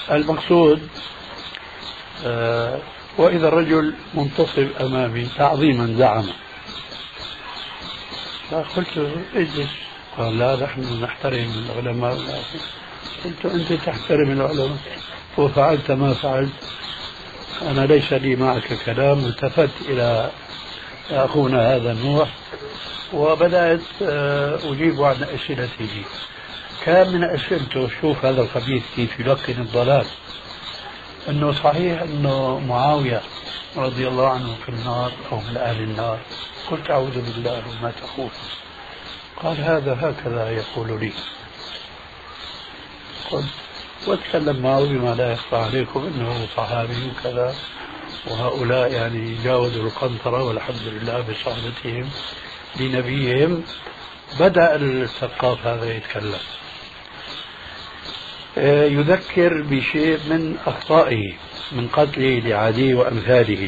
المقصود وإذا الرجل منتصب أمامي تعظيما زعم، فقلت له اجلس. قال لا، نحن نحترم العلماء. قلت أنت تحترم العلماء وفعلت ما فعلت، أنا ليس لي معك كلام. التفت إلى أخونا هذا نوح وبدأت أجيب عن أسئلته. كان من أسئلته، شوف هذا الخبيث كيف يلقن الضلال، أنه صحيح أنه معاوية رضي الله عنه في النار أو من أهل النار. قلت أعوذ بالله ما تقول. قال هذا هكذا يقول لي. قلت واتكلم معه بما لا يخفى عليكم انه صحابي وكذا، وهؤلاء يعني جاوزوا القنطرة والحمد لله بصحبتهم لنبيهم. بدأ الثقاف هذا يتكلم، يذكر بشيء من أخطائه من قتله لعدي وأمثاله.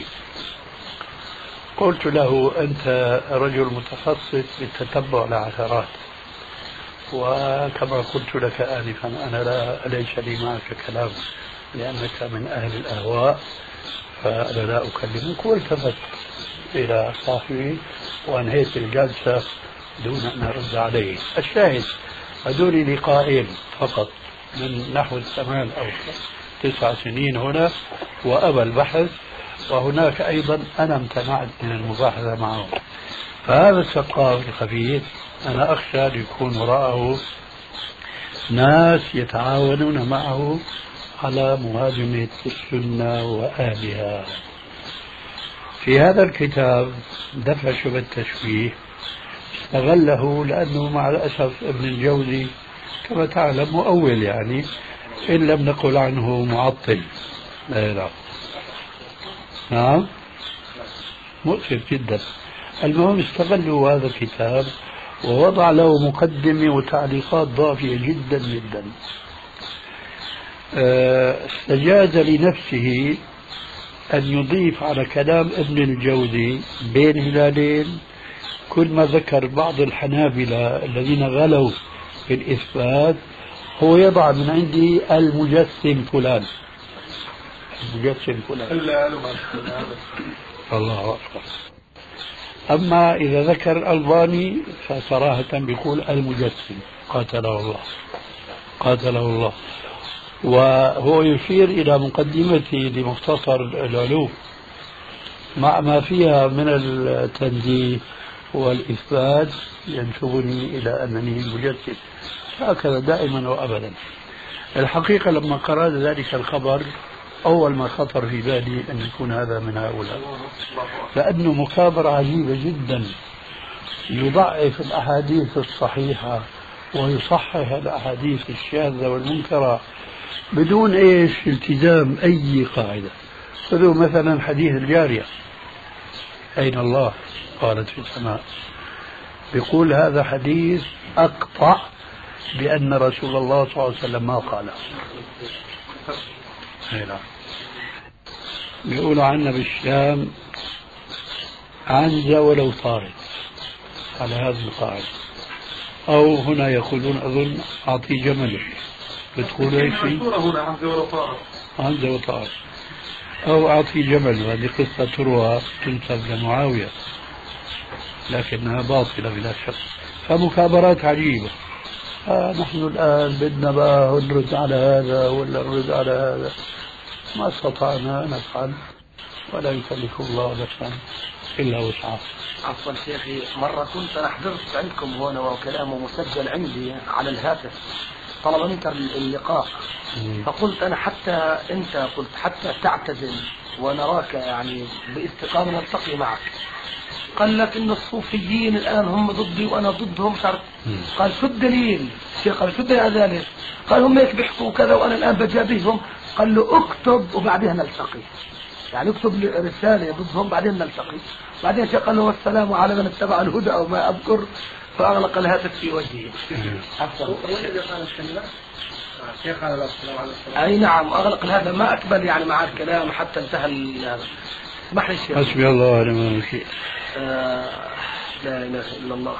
قلت له أنت رجل متخصص بالتتبع العثرات، وكما قلت لك آنفا أنا ليس لي معك كلام لأنك من أهل الأهواء، فأنا لا أكلمك. والتفت إلى صاحبي وأنهيت الجلسة دون أن أرد عليه. الشاهد هذول لقاءين فقط من نحو 8 أو 9 سنين هنا، وأبى البحث، وهناك أيضا أنا امتنعت من المباحثة معه. فهذا الثقاف الخبيث أنا أخشى أن يكون وراءه ناس يتعاونون معه على مهاجمة السنة وأهلها. في هذا الكتاب دفع شبه التشويه استغله، لأنه مع الأسف ابن الجوزي كما تعلم مؤول، يعني إن لم نقل عنه معطل. لا نعم، مؤسف جدا. المهم استغلوا هذا الكتاب ووضع له مقدمة وتعليقات ضافية جدا جدا. استجاز لنفسه أن يضيف على كلام ابن الجوزي بين هلالين كل ما ذكر بعض الحنابلة الذين غلوا في الإثبات هو يضع من عندي المجسم فلان، المجسم فلان. الله أكبر. أما إذا ذكر الألباني فصراحة بيقول المجسم، قاتله الله قاتله الله. وهو يشير إلى مقدمته لمختصر العلوم مع ما فيها من التنزيه والإثبات ينسبني إلى أنني المجسم، هكذا دائما وأبدا. الحقيقة لما قرأت ذلك الخبر أول ما خطر في بالي أن يكون هذا من هؤلاء، لأنه مكابرة عجيبة جدا، يضعف الأحاديث الصحيحة ويصحح الأحاديث الشاذة والمنكرة بدون التزام أي قاعدة. خذوا مثلا حديث الجارية، أين الله؟ قالت في السماء. بيقول هذا حديث أقطع بأن رسول الله صلى الله عليه وسلم ما قاله. بيقولوا عنا بالشام عنزة ولو طارت، على هذه القاعدة. أو هنا يقولون أظن أعطي جمله، بتقول هيك عنزة وطارت، أو أعطي جمل. هذه قصة تروى تنسب لمعاوية لكنها باطلة بلا شك. فمكابرات عجيبة. نحن الآن بدنا بقى نرد على هذا ولا نرد على هذا، ما استطعنا نفعل ولا يكلف الله نفسا إلا وسعها. عفوا شيخي، مرة كنت أنا حضرت عندكم هنا وكلامه مسجل عندي على الهاتف، طلب منك اللقاء، فقلت أنا حتى أنت قلت حتى تعتزل ونراك يعني باستقامة نلتقي معك. قال لك إن الصوفيين الآن هم ضدي وأنا ضدهم. قال شو الدليل؟ الشيخ قال شو الدليل على ذلك؟ قال هم هيك بيحكوا كذا وأنا الآن بجابيهم. قال له اكتب وبعدها نلتقي، يعني اكتب رسالة ضدهم بعدين نلتقي. بعدين الشيخ قال له والسلام على من اتبع الهدى أو ما أذكر، فأغلق الهاتف في وجهه. الشيخ قال السلام عليكم. أي نعم، أغلق هذا ما أقبل يعني مع الكلام حتى انتهى هذا. اسمح لي الشيخ. حسبي الله ونعم الوكيل. لا إله إلا الله.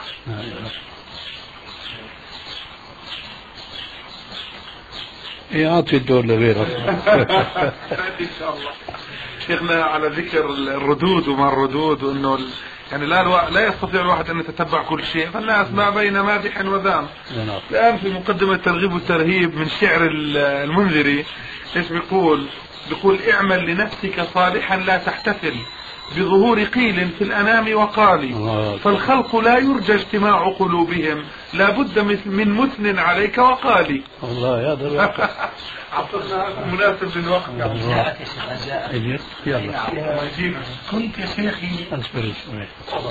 أعطي الدور لغيرك. إن شاء الله. شيخنا على ذكر الردود وما الردود وأنه يعني لا يستطيع الواحد أن يتتبع كل شيء، فالناس ما بين مادح وذام. الآن في مقدمة الترغيب والترهيب من شعر المنذري إيش بيقول اعمل لنفسك صالحا لا تحتفل بظهور قيل في الأنام وقال، فالخلق لا يرجى اجتماع قلوبهم، لا بد من مثن عليك وقالي. والله هذا الواقع. عطرنا مناسب للوقت. يلا كنت يا شيخي اصبر شوي.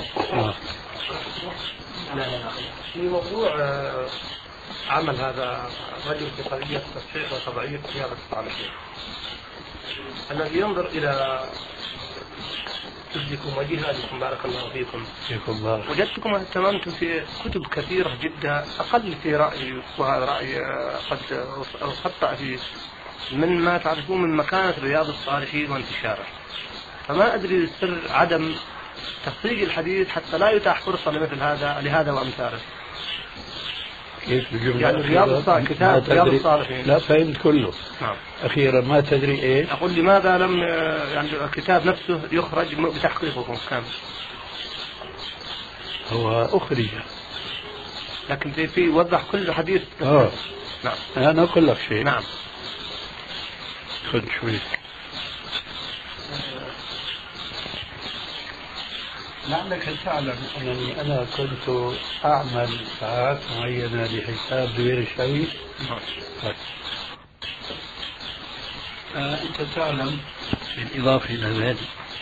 في موضوع عمل هذا الرجل في قضية تصحيح وتضعيف رياضة الصالحين، الذي ينظر إلى جهدكم وجهادكم بارك الله فيكم. وجدتكم اهتممتم في كتب كثيرة جدا، أقل في رأيي وهذا رأي قد خطأ فيه، من ما تعرفون من مكانة رياض الصالحين وانتشاره. فما أدري سر عدم تفريق الحديث حتى لا يتاح فرصة لمثل هذا لهذا وأمثاله. كيف الجملة؟ يعني كتاب رياض الصالحين لا فهمت كله. نعم. أخيرا ما تدري إيه؟ أقول لماذا لم يعني الكتاب نفسه يخرج بتحقيقكم كامل؟ هو أخرج لكن في وضح كل حديث. نعم. أنا أقول لك شيء. نعم. خذ شوي. لعلك تعلم أنني أنا كنت أعمل ساعات معينة لحساب غير شيء. أنت تعلم بالإضافة إلى ذلك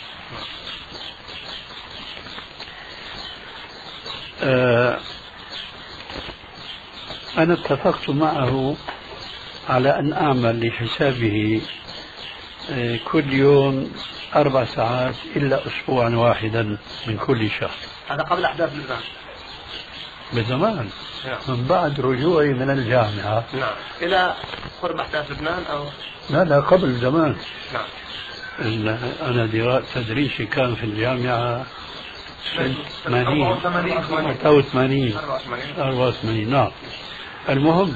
أنا اتفقت معه على أن أعمل لحسابه كل يوم 4 ساعات إلا أسبوعا واحدا من كل شهر. هذا قبل أحداث لبنان؟ بزمان. من بعد رجوعي من الجامعة. نعم. إلى قرب أحداث لبنان أو؟ لا قبل زمان. نعم. أنا تدريسي كان في الجامعة 84. نعم. المهم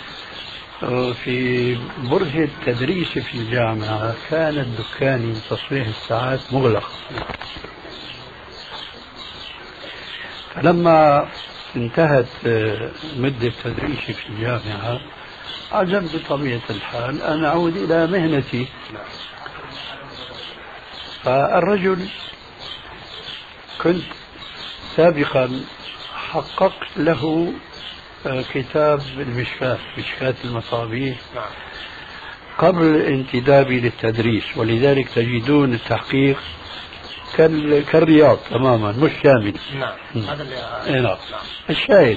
في برهة تدريسي في الجامعة كان الدكان تصليح الساعات مغلق، فلما انتهت مدة تدريسي في الجامعة عزمت بطبيعة الحال أن أعود إلى مهنتي. فالرجل كنت سابقا حققت له كتاب مشكاة المصابيح قبل انتدابي للتدريس، ولذلك تجدون التحقيق كالرياض تماما مش شامل. نعم. هذا اللي نعم. الشاهد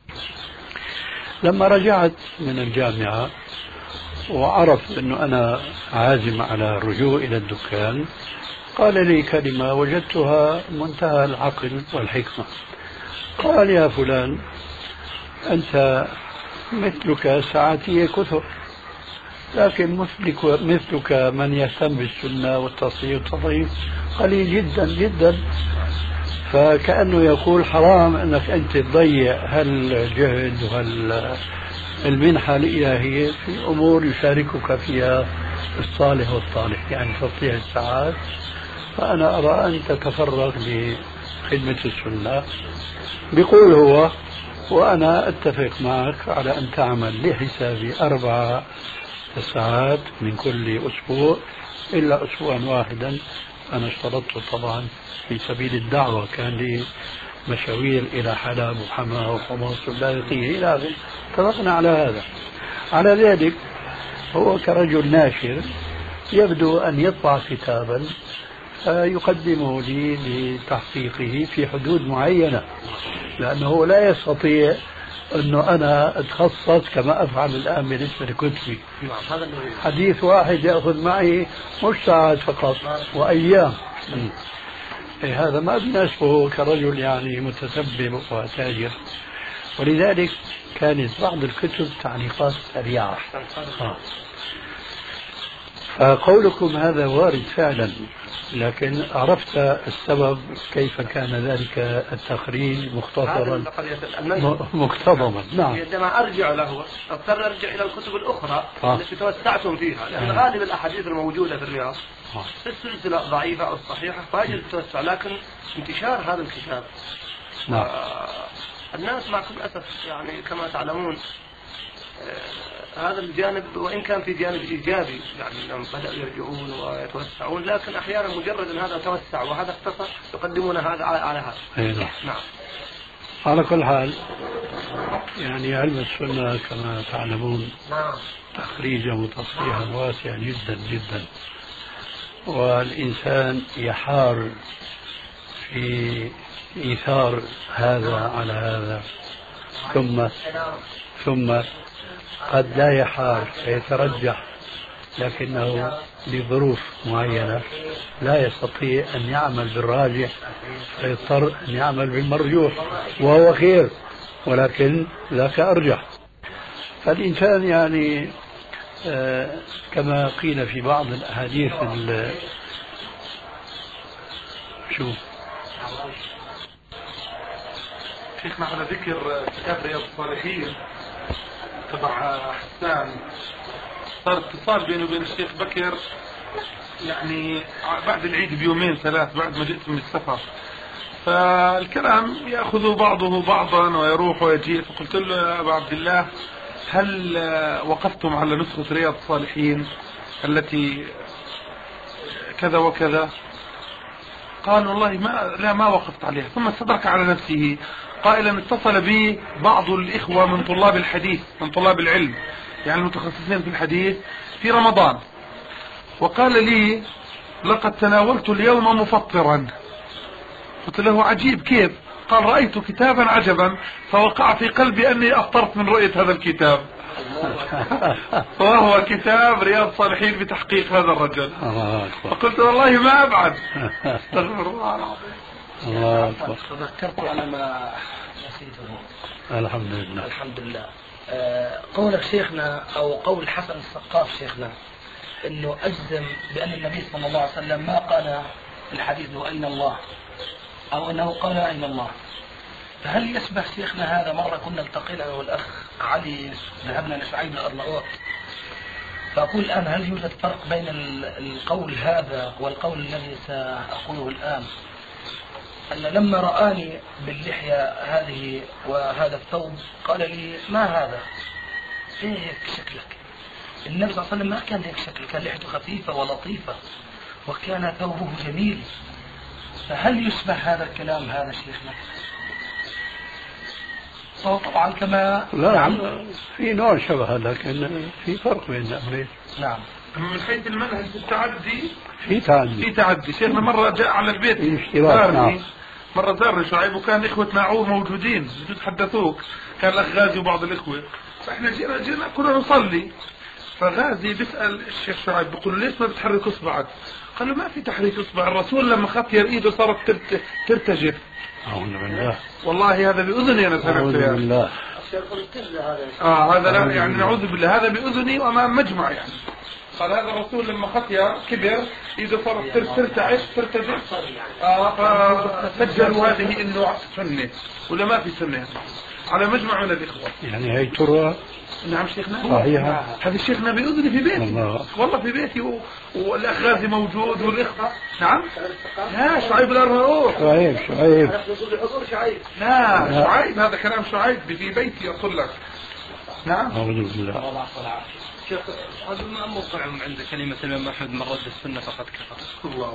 لما رجعت من الجامعة وعرف أنه أنا عازم على الرجوع إلى الدكان، قال لي كلمة وجدتها منتهى العقل والحكمة. قال: يا فلان، أنت مثلك ساعاتي كثر، لكن مثلك من يهتم بالسنة والتصحيح والتضعيف قليل جدا جدا. فكأنه يقول حرام أنك أنت تضيع هالجهد وهالمنحة الإلهية في أمور يشاركك فيها الصالح والطالح، يعني تضيع الساعات. فأنا أرى أن تتفرغ لخدمة السنة. بيقول هو، وأنا أتفق معك على أن تعمل لحسابي 4 ساعات من كل أسبوع إلا أسبوعا واحدا. أنا اشترطت طبعا في سبيل الدعوة، كان لي مشاوير إلى حلب وحماه وحمص واللاذقية إلى آخره. اتفقنا على هذا. على ذلك هو كرجل ناشر يبدو أن يطبع كتابا يقدمه لي لتحقيقه في حدود معينة، لأنه لا يستطيع أنه أنا أتخصص كما أفعل الآن بالنسبة لكتبي. حديث واحد يأخذ معي مش ساعات فقط وأيام. هذا ما بيناسبه كرجل يعني متسبب وتاجر. ولذلك كانت بعض الكتب تعليقات سريعة. فقولكم هذا وارد فعلا، لكن عرفت السبب كيف كان ذلك التخريج مختصرا مكتظما. نعم. عندما أرجع له أضطر أرجع إلى الكتب الأخرى التي توسعتم فيها، لأن غالب الأحاديث الموجودة في الرياض في السلسلة ضعيفة أو صحيحة فيجب التوسع، لكن انتشار هذا الكتاب الناس مع كل أسف يعني كما تعلمون هذا الجانب وإن كان في جانب إيجابي، يعني لما بدأوا يرجعون ويتوسعون، لكن أحيانا مجرد أن هذا توسع وهذا اختصر يقدمون هذا على هذا. نعم. على كل حال يعني علم السنة كما تعلمون تخريجه وتصحيحا واسع جدا جدا، والإنسان يحار في إيثار هذا على هذا، ثم قد لا يحار فيترجح، لكنه لظروف معينة لا يستطيع أن يعمل بالراجح فيضطر أن يعمل بالمرجوح، وهو خير ولكن ذاك أرجح. فالإنسان يعني كما قيل في بعض الأحاديث شيخنا على ذكر كتاب رياض الصالحين تبع حسان، صار اتصال بيني وبين الشيخ بكر يعني بعد العيد بيومين ثلاث بعد ما جئت من السفر، فالكلام يأخذ بعضه بعضا ويروح ويجي، فقلت له يا أبا عبد الله هل وقفتم على نسخة رياض الصالحين التي كذا وكذا؟ قال والله ما وقفت عليها، ثم استدرك على نفسه قائلا اتصل بي بعض الإخوة من طلاب الحديث من طلاب العلم يعني المتخصصين في الحديث في رمضان، وقال لي لقد تناولت اليوم مفطرا. قلت له عجيب كيف؟ قال رأيت كتابا عجبا فوقع في قلبي أني أفطرت من رؤية هذا الكتاب. وهو كتاب رياض الصالحين بتحقيق هذا الرجل. فقلت والله ما أبعد. استغفر الله العظيم. تذكرت على ما نسيته. الحمد لله. الحمد لله. قول شيخنا أو قول حسن السقاف شيخنا أنه أجزم بأن النبي صلى الله عليه وسلم ما قال الحديث أين الله، أو أنه قال أين الله، فهل يشبه شيخنا هذا؟ مرة كنا التقينا والأخ علي ذهبنا لسعيد الأرناؤوط، فأقول الآن هل يوجد فرق بين القول هذا والقول الذي سأقوله الآن؟ أن لما رآني باللحية هذه وهذا الثوب قال لي ما هذا؟ إيه هيك شكلك؟ النبي صلى الله عليه وسلم ما كان هيك شكل، كان لحيته خفيفة ولطيفة وكان ثوبه جميل، فهل يشبه هذا الكلام هذا شيخنا؟ هو طبعا كما لا في نوع شبه لكن في فرق بين الأمرين. نعم. من حيث المنهج التعدي في تعدي شيخنا مرة جاء على البيت زارني مرة زارني شعيب وكان إخوة معور موجودين يتحدثوك، كان الأخ غازي وبعض الإخوة، فإحنا جينا كنا نصلي، فغازي بيسأل الشيخ شعيب بيقول ليش ما بتحرك إصبعك؟ قال له ما في تحريك إصبع، الرسول لما خطير إيده صارت ترتجف. أعوذ بالله. والله هذا بأذني أنا سمعته. أعوذ بالله. هذا لا يعني نعوذ بالله، هذا بأذني وأمام مجمع يعني. قال هذا الرسول لما خطير كبر إذا صارت ترتجف فسجلوا هذه إنه سنة ولا ما في سنة على مجمع من الإخوة. يعني هي ترى. نعم شيخنا صحيح. هذا الشيخنا بأذني في بيتي والله في بيتي والأخ غازي موجود والإخوة. نعم لا شعيب الأرناؤوط. شعيب لا شعيب هذا كلام شعيب في بيتي أقول لك. نعم. أعوذ بالله. شيخ هذا ما موقعهم عند كلمة الإمام أحمد من رد السنة فقد كفر. الله.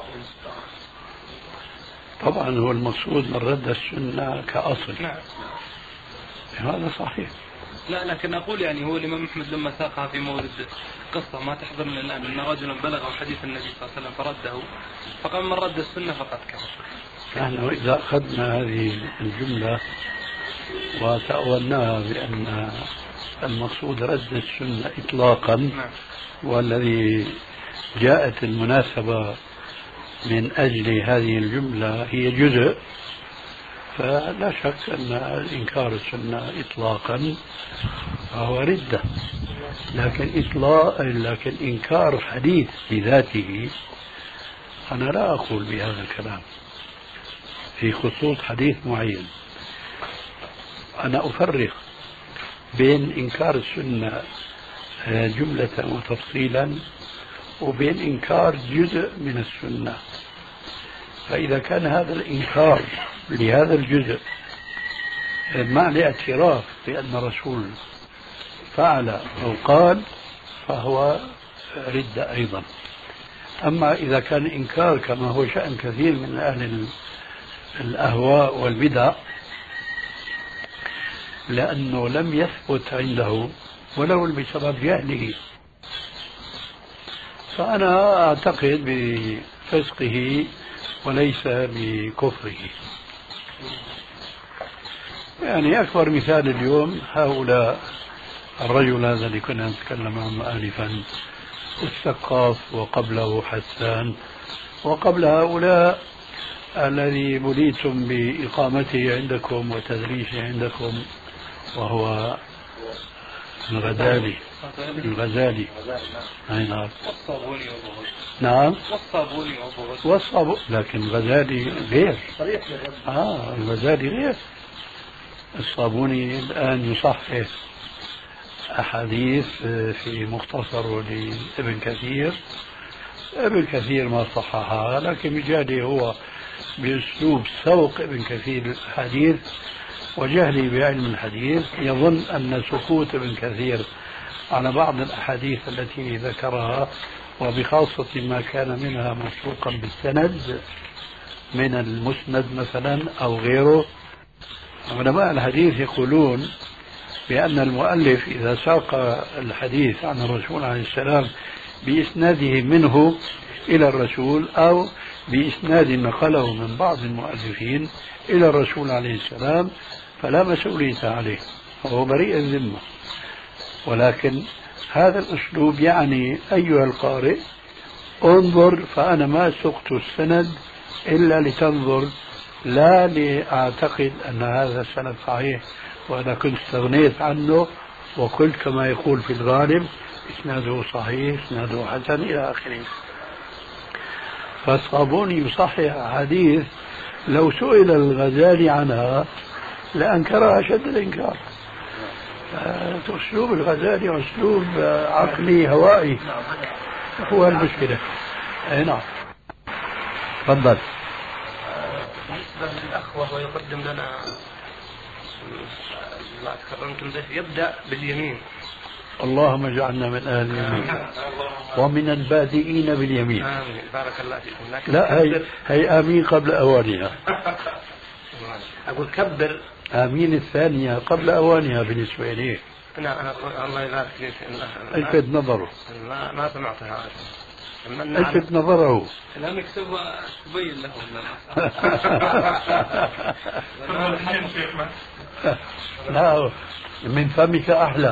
طبعا هو المقصود من رد السنة كأصل. نعم. هذا صحيح. لا لكن أقول يعني هو الإمام أحمد لما ساقها في مورد قصة ما تحضرنا الآن أن رجلا بلغ حديث النبي صلى الله عليه وسلم فرده فقال من رد السنة فقد كفر. نحن إذا أخذنا هذه الجملة وتأولناها بأن المقصود رد السنة إطلاقا، والذي جاءت المناسبة من أجل هذه الجملة هي جزء، فلا شك أن إنكار السنة إطلاقا فهو ردة، لكن إنكار حديث بذاته أنا لا أقول بهذا الكلام في خصوص حديث معين. أنا أفرق بين إنكار السنة جملة وتفصيلا وبين إنكار جزء من السنة. فإذا كان هذا الإنكار لهذا الجزء مع الاعتراف بأن الرسول فعل أو قال فهو ردة أيضا. أما إذا كان إنكار كما هو شأن كثير من أهل الأهواء والبدع لأنه لم يثبت عنده ولو بسبب جهله، فأنا أعتقد بفسقه وليس بكفره. يعني أكبر مثال اليوم هؤلاء الرجل هذا اللي كنا نتكلم عنه آنفا، السقاف، وقبله حسان، وقبل هؤلاء الذي بليتم بإقامته عندكم وتدريسه عندكم وهو الغزالي. أي نعم. نعم. والصابوني لكن الغزالي غير. الغزالي غير. الصابوني الآن يصحح أحاديث في مختصر لابن كثير. ابن كثير ما صححها، لكن بجهله هو بأسلوب سوق ابن كثير الحديث وجهلي بعلم الحديث يظن أن سكوت ابن كثير على بعض الأحاديث التي ذكرها وبخاصة ما كان منها مسروقا بالسند من المسند مثلا أو غيره. علماء الحديث يقولون بأن المؤلف إذا ساق الحديث عن الرسول عليه السلام بإسناده منه إلى الرسول أو بإسناد نقله من بعض المؤلفين إلى الرسول عليه السلام فلا مسؤولية عليه، وهو بريء الذمة. ولكن هذا الأسلوب يعني أيها القارئ انظر، فأنا ما سقت السند إلا لتنظر، لا لأعتقد أن هذا السند صحيح وأنا كنت استغنيت عنه وقلت كما يقول في الغالب إسناده صحيح إسناده حسن إلى آخره. فالصابوني يصحح حديث لو سئل الغزالي عنها لأنكرها أشد الإنكار. أسلوب الغزالي أسلوب عقلي هوائي هو المشكلة. أي نعم. تفضل. بالنسبة للأخ وهو يقدم لنا ما تكرمتم به يبدأ باليمين. اللهم اجعلنا من أهل اليمين ومن البادئين باليمين. آمين. بارك الله فيكم. لا هي آمين قبل أوانها. أقول كبر. آمين الثانية قبل أوانها بالنسبة إليه. نعم. الله يبارك فيك. الفت نظره. ما سمعتها. الفت نظره. لا مكتوب تبين له. لا من فمك أحلى.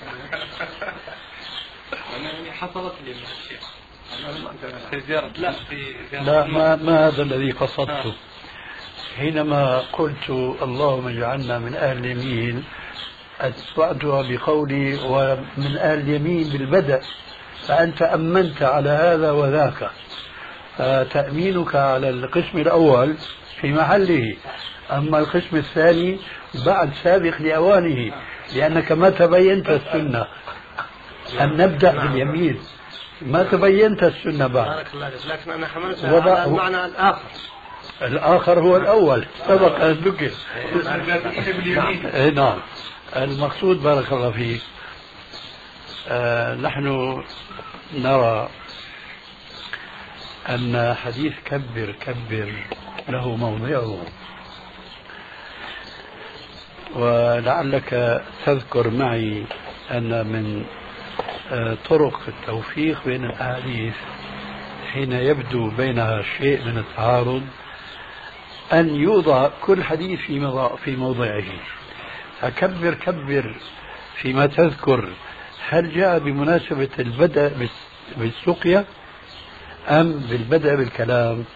حصلت لي من الشيخ. لا ما هذا الذي قصدته. حينما قلت اللهم اجعلنا من أهل اليمين أتبعتها بقولي ومن أهل اليمين بالبدء، فأنت أمنت على هذا وذاك، فتأمينك على القسم الأول في محله، أما القسم الثاني بعد سابق لأوانه، لأنك ما تبينت السنة أن نبدأ باليمين، ما تبينت السنة بعد. بارك الله فيك. لكن أنا حملتها على المعنى الآخر. الآخر هو الأول سبق أن ذكر. نعم. المقصود بارك الله فيك نحن نرى أن حديث كبر له موضعه، ولعلك تذكر معي أن من طرق التوفيق بين الأحاديث حين يبدو بينها شيء من التعارض أن يوضع كل حديث في موضعه. فكبر فيما تذكر هل جاء بمناسبة البدء بالسقيا أم بالبدء بالكلام؟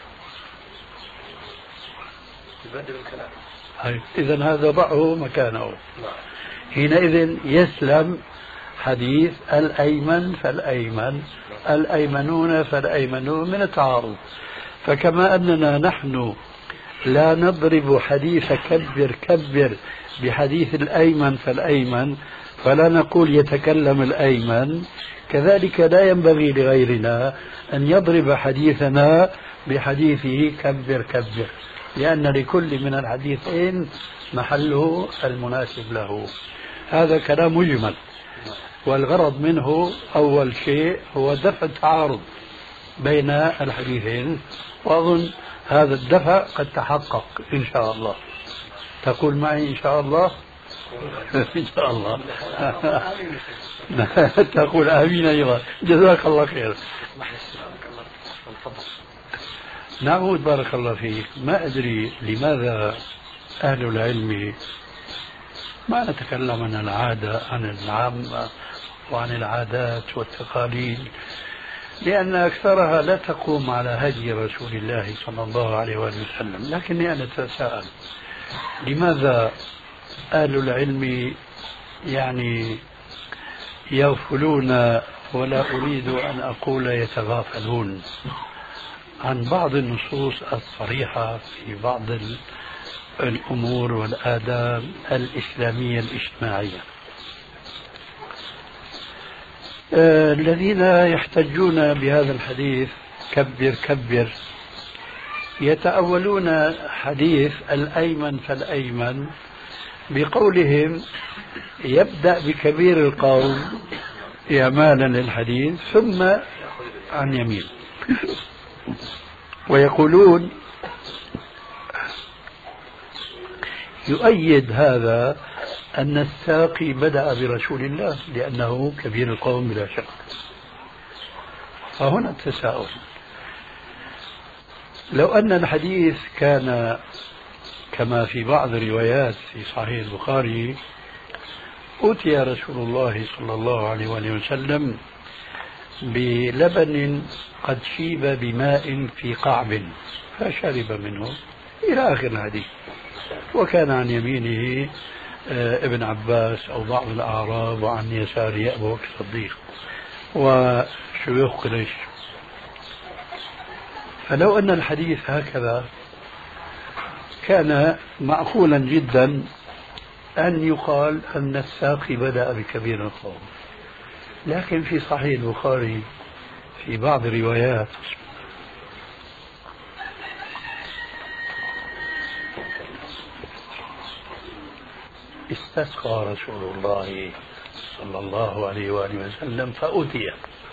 البدء بالكلام. إذن هذا ضعه مكانه. حينئذ يسلم حديث الأيمن فالأيمن الأيمنون فالأيمنون من التعارض. فكما أننا نحن لا نضرب حديث كبر كبر بحديث الأيمن فالأيمن، فلا نقول يتكلم الأيمن، كذلك لا ينبغي لغيرنا أن يضرب حديثنا بحديثه كبر كبر، لأن لكل من الحديثين محله المناسب له. هذا كلام مجمل، والغرض منه أول شيء هو دفع التعارض بين الحديثين، وأظن هذا الدفع قد تحقق إن شاء الله. تقول معي إن شاء الله؟ إن شاء الله. تقول آمين أيضا. جزاك الله خير. نعود بارك الله فيك. ما أدري لماذا أهل العلم ما نتكلم عن العادة، عن العامة وعن العادات والتقاليد، لأن أكثرها لا تقوم على هدي رسول الله صلى الله عليه وسلم. لكني أنا أتساءل لماذا أهل العلم يعني يغفلون، ولا أريد أن أقول يتغافلون، عن بعض النصوص الصريحة في بعض الأمور والآداب الإسلامية الاجتماعية. الذين يحتجون بهذا الحديث كبر كبر يتأولون حديث الأيمن فالأيمن بقولهم يبدأ بكبير القوم إعمالا للحديث ثم عن يمين، ويقولون يؤيد هذا أن الساقي بدأ برسول الله لأنه كبير القوم بلا شك. فهنا التساؤل، لو أن الحديث كان كما في بعض الروايات في صحيح البخاري أوتي رسول الله صلى الله عليه وسلم بلبن قد شيب بماء في قعب فشرب منه إلى آخر الحديث، وكان عن يمينه ابن عباس أو بعض الأعراب، وعن يساره أبو بكر الصديق وشيوخ قريش. فلو أن الحديث هكذا كان معقولا جدا أن يقال أن الساقي بدأ بكبير القوم، لكن في صحيح البخاري في بعض الروايات استسقى رسول الله صلى الله عليه وآله وسلم فأتي.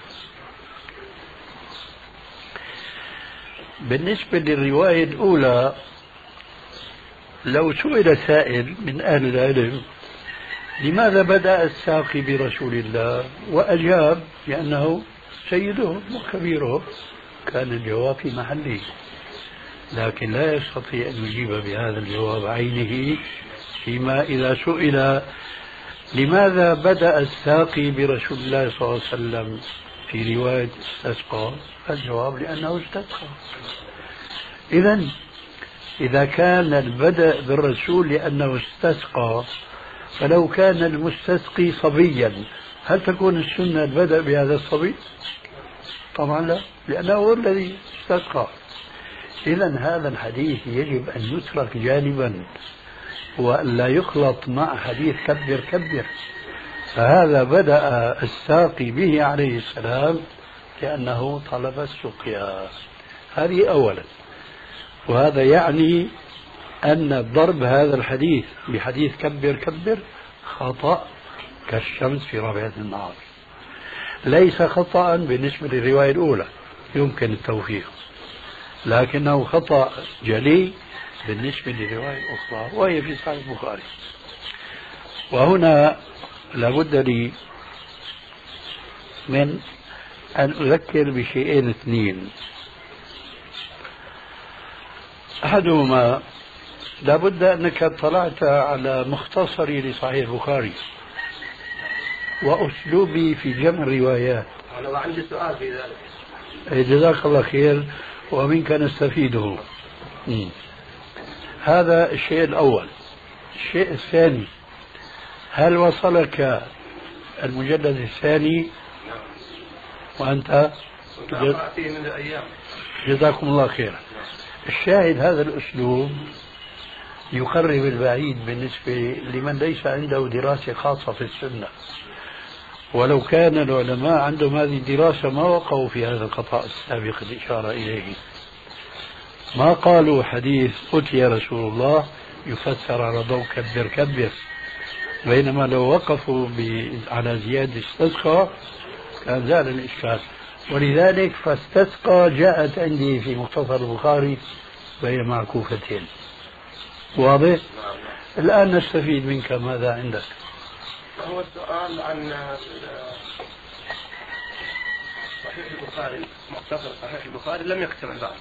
بالنسبة للرواية الأولى لو سئل سائل من أهل العلم لماذا بدأ الساقي برسول الله وأجاب لأنه سيدهم وكبيرهم، كان الجواب في محله، لكن لا يستطيع أن يجيب بهذا الجواب عينه فيما إذا سئل لماذا بدأ الساقي برسول الله صلى الله عليه وسلم في رواية استسقى، الجواب لأنه استسقى. إذا كان البدء بالرسول لأنه استسقى، فلو كان المستسقي صبيا هل تكون السنة البدء بهذا الصبي؟ طبعا لا، لأنه هو الذي استسقى. إذن هذا الحديث يجب أن يترك جانبا ولا يخلط مع حديث كبر كبر. فهذا بدأ الساقي به عليه السلام لأنه طلب السقيا، هذه أولا. وهذا يعني أن ضرب هذا الحديث بحديث كبر كبر خطأ كالشمس في رابعة النهار، ليس خطأ بالنسبة للرواية الأولى يمكن التوفيق، لكنه خطأ جلي بالنسبة للرواية الأخرى وهي في صحيح البخاري. وهنا لابد لي من أن أذكر بشيئين اثنين. أحدهما لابد أنك اطلعت على مختصري لصحيح البخاري وأسلوبي في جمع الروايات. أنا عندي سؤال في ذلك. جزاك الله خير ومنك نستفيده. هذا الشيء الأول. الشيء الثاني، هل وصلك المجلد الثاني وأنت فيه من الأيام. جزاكم الله خيرا. الشاهد هذا الأسلوب يقرب البعيد بالنسبة لمن ليس عنده دراسة خاصة في السنة، ولو كان العلماء عندهم هذه الدراسة ما وقعوا في هذا الخطأ السابق الإشارة إليه. ما قالوا حديث أتي رسول الله يفسر على ضوء كبر كبر، بينما لو وقفوا على زيادة استسقى كان زال الإشكال. ولذلك فاستسقى جاءت عندي في مختصر البخاري وهي معكوفتين. واضح؟ الآن نستفيد منك، ماذا عندك؟ هو السؤال عن صحيح البخاري، مختصر صحيح البخاري لم يكتمل بعد.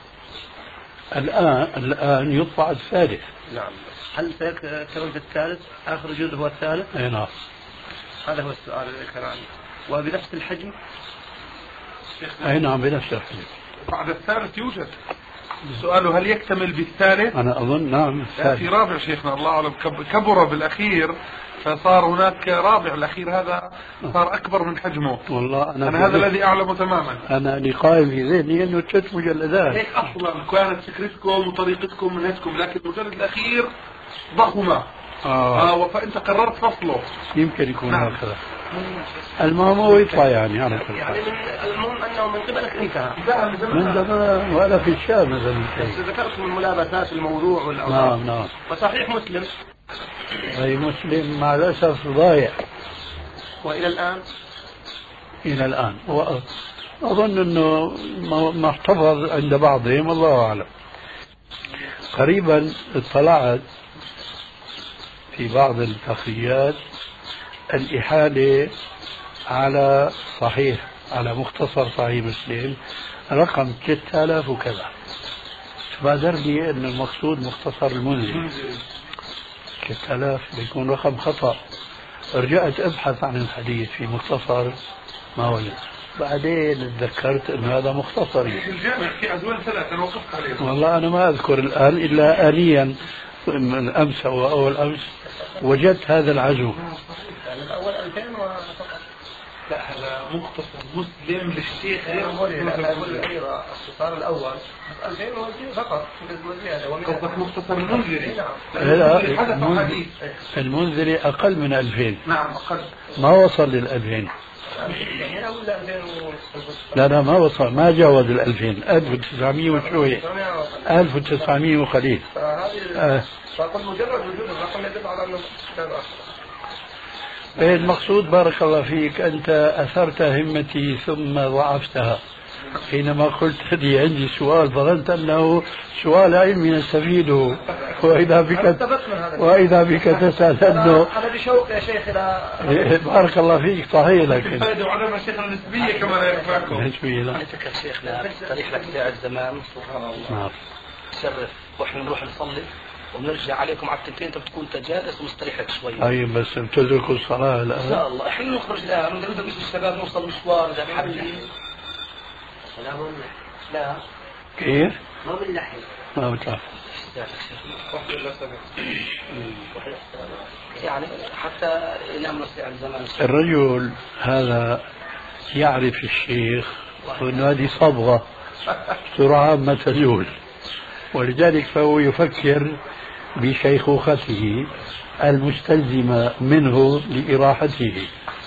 الآن يطبع الثالث. نعم. هل سيكتمل في الثالث؟ آخر جزء هو الثالث؟ أي نعم. هذا هو السؤال الذي كان عندي. وبنفس الحجم؟ أي نعم بنفس الحجم. بعد الثالث يوجد. سؤاله هل يكتمل بالثالث؟ أنا أظن نعم. في رابع شيخنا الله أعلم، كبر بالأخير فصار هناك رابع. الأخير هذا صار أكبر من حجمه. والله أنا هذا الذي أعلمه تماما. أنا اللي قائم في ذهني أنه 3 مجلدات. هيك أصلا كانت فكرتكم وطريقتكم منهجكم، لكن المجلد الأخير ضخمة. فأنت قررت فصله. يمكن يكون هكذا. المهم هو يطلع يعني على كل يعني المهم أنه من قبلك انتهى. من زمان وأنا في الشام مثلا. ذكرت من ملابسات الموضوع والأوضاع. نعم. وصحيح مسلم. أي مسلم مع الأسف ضايع. وإلى الآن؟ إلى الآن. وأظن أنه ما احتفظ عند بعضهم، الله أعلم. قريبا اطلعت في بعض التقريات الإحالة على على مختصر صحيح مسلم رقم 3000 وكذا، فبادر لي أن المقصود مختصر المنذري. 3000 بيكون رقم خطأ. رجعت أبحث عن الحديث في مختصر ما وجد، بعدين تذكرت أن هذا مختصري. في الجامع في عزوان 3 أنا وقفت عليه. والله أنا ما أذكر الآن إلا آنيا من أمس أو أول أمس وجدت هذا العزو. الأول 2000 فقط. لا هذا مختصر مسلم للشيخ الاختصار الأول 2000 فقط. قصدك مختصر المنذري؟ لا، المنذري أقل من 2000. نعم أقل. ما وصل لل2000. لا ما وصل، ما جاوز 2000. 1900 وشوية، 1900 وقليل. فقد مجرد وجود الرقم يدل على أنه كان أكثر. المقصود بارك الله فيك أنت أثرت همتي ثم ضعفتها حينما قلت لي عندي سؤال، ظننت أنه سؤال علمي نستفيده، وإذا بك تسأل أنه أنا بشوق يا شيخ إلى بارك الله فيك. صحيح لكن هذا علماء شيخنا النسبية كما لا ينفعكم. نسبية لا. أنت شيخنا تاريخ لك ساعة زمان سبحان الله. شرف وإحنا نروح نصلي ونرجع عليكم على التنتين، انت بتكون جالس ومستريح لك شوي. اي بس بتدركوا الصلاه الان؟ ان شاء الله. احنا نخرج الان نريد نجلس الشباب نوصل مشوار اذا حابين. لا كيف؟ ما بنلحق. ما بتعرف. يعني حتى نعمل ساعة زمان. الرجل هذا يعرف الشيخ وأن هذه صبغة سرعة ما تزول، ولذلك فهو يفكر بشيخوخته المستلزمة منه لإراحته.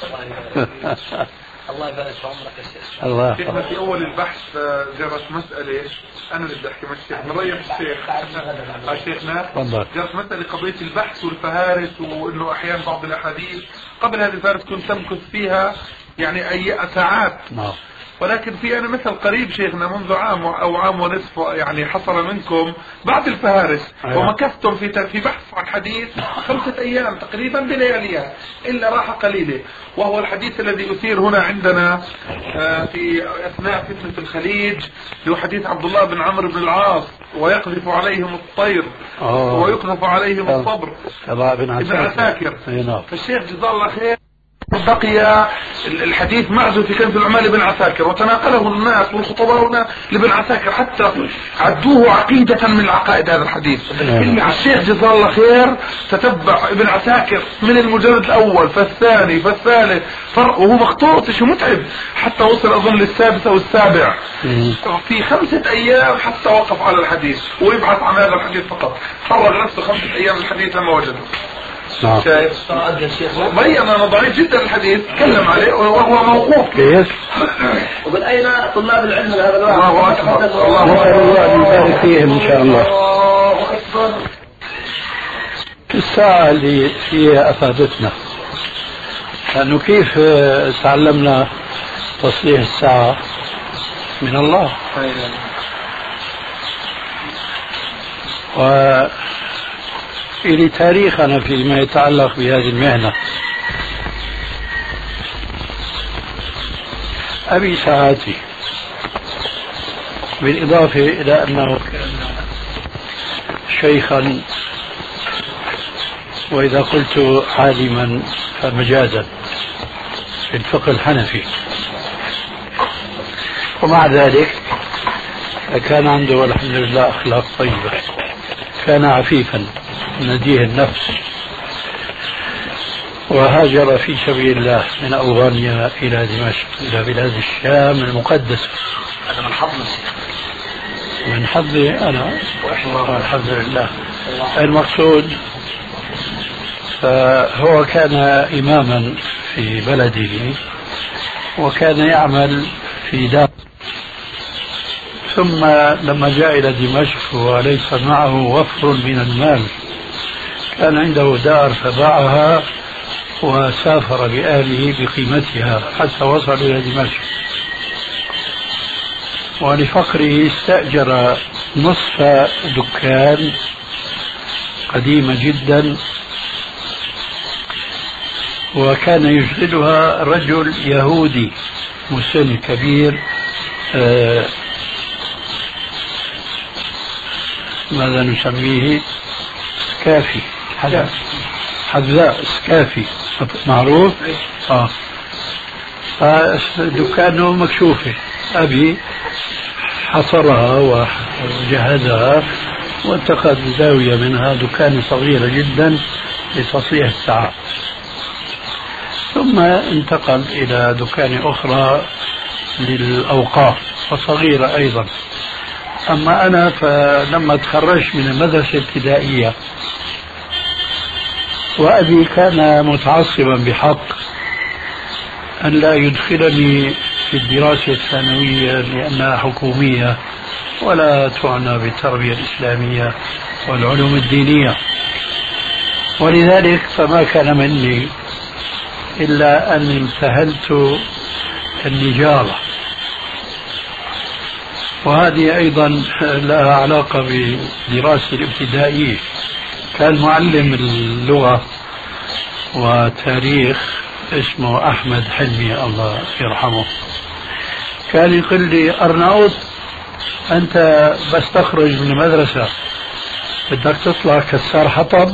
الله يبارك في عمرك يا شيخ. الله شيخنا في أول البحث جرت مسألة، أنا اللي بدي أحكي مع الشيخ من رأي الشيخ شيخنا، جرت مسألة قضية البحث والفهارس، وإنه أحيانا بعض الأحاديث قبل هذه الفهارس كنت تمكث فيها يعني أي ساعات. ولكن في أنا مثل قريب شيخنا منذ عام أو عام ونصف يعني حصل منكم بعد الفهارس ومكثتم في بحث عن حديث 5 أيام تقريبا بلياليها إلا راحة قليلة، وهو الحديث الذي أثير هنا عندنا في أثناء فتنة الخليج، هو حديث عبد الله بن عمرو بن العاص ويقذف عليهم الطير ويقذف عليهم الصبر ابن عساكر. فالشيخ جزاه الله خير بقي الحديث معزو في كنز العمال لابن عساكر، وتناقله الناس والخطباء لابن عساكر حتى عدوه عقيدة من العقائد هذا الحديث. الشيخ جزاه الله خير تتبع ابن عساكر من المجلد الأول فالثاني فالثالث وهو مخطوط شيء متعب حتى وصل أظن للسادس أو السابع في 5 أيام حتى وقف على الحديث ويبحث عن هذا الحديث فقط. فرغ نفسه 5 أيام الحديث لما وجده. شايف؟ بين أنا ضعيف جدا الحديث تكلم عليه وهو موقوف. كيف؟ ومن أين طلاب العلم هذا الوقت؟ الله أكبر. الله يبارك فيهم إن شاء الله. الله أكبر. الساعة اللي فيها أفادتنا، لأنه كيف تعلمنا تصليح الساعة؟ من الله. وإلي تاريخ أنا فيما يتعلق بهذه المهنة. أبي ساعاتي، بالإضافة إلى أنه كان شيخا، وإذا قلت عالما فمجازا في الفقه الحنفي، ومع ذلك كان عنده والحمد لله أخلاق طيبة. كان عفيفا نديه النفس، وهاجر في سبيل الله من أوغانيا إلى دمشق إلى بلاد الشام المقدسة. هذا من حظنا من حظي أنا والحمد لله. المقصود فهو كان إماما في بلده، وكان يعمل في دار، ثم لما جاء إلى دمشق وليس معه وفر من المال، كان عنده دار فباعها وسافر بأهله بقيمتها حتى وصل إلى دمشق. ولفقره استأجر نصف دكان قديمة جدا، وكان يشغلها رجل يهودي مسن كبير، ماذا نسميه؟ سكافي، حذاء سكافي معروف. فدكانه مكشوفة. أبي حصرها وجهزها واتخذ زاوية منها، دكان صغيرة جدا لتصليح الساعات. ثم انتقل إلى دكان أخرى للأوقاف وصغيرة أيضا. أما أنا فلما تخرجت من المدرسة الابتدائية، وأبي كان متعصبا بحق أن لا يدخلني في الدراسة الثانوية لأنها حكومية ولا تعنى بالتربية الإسلامية والعلوم الدينية، ولذلك فما كان مني إلا أن امتهنت النجارة، وهذه أيضا لها علاقة بدراستي الابتدائية. كان معلم اللغة وتاريخ اسمه أحمد حلمي الله يرحمه، كان يقول لي: أرناؤوط، أنت بس تخرج من المدرسة بدك تطلع كسار حطب،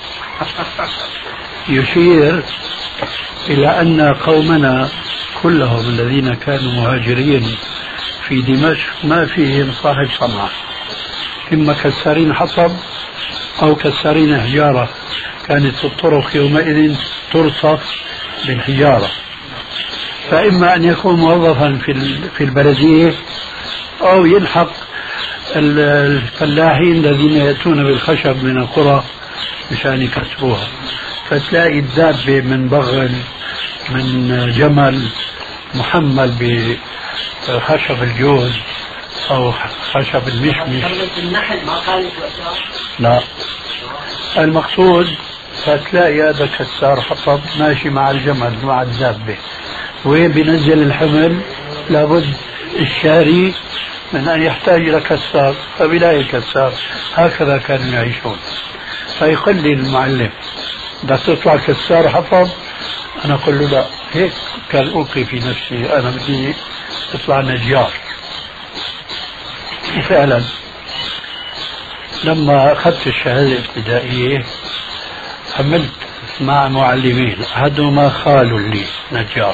يشير إلى أن قومنا كلهم الذين كانوا مهاجرين في دمشق ما فيهم صاحب صنعة، إما كسارين حطب أو كسارين حجارة. كانت الطرق يومئذ ترصف بالحجارة، فإما أن يكون موظفا في البلدية أو يلحق الفلاحين الذين يأتون بالخشب من القرى مشان يكسروها. فتلاقي الدابة من بغل من جمل محمل بخشب الجوز أو خشب المشمش. لا، المقصود فتلاقي هذا كسار حطب ماشي مع الجمل مع الدابة، وين بينزل الحمل لابد الشاري من أن يحتاج إلى كسار، فبلاقي كسار. هكذا كانوا يعيشون. فيقول لي المعلم: بدك تطلع كسار حطب؟ أنا أقول له: لا. هيك كان ألقي في نفسي أنا بدي أطلع نجار. وفعلا لما أخذت الشهادة الابتدائية حملت مع معلمين، أحدهما خال لي نجار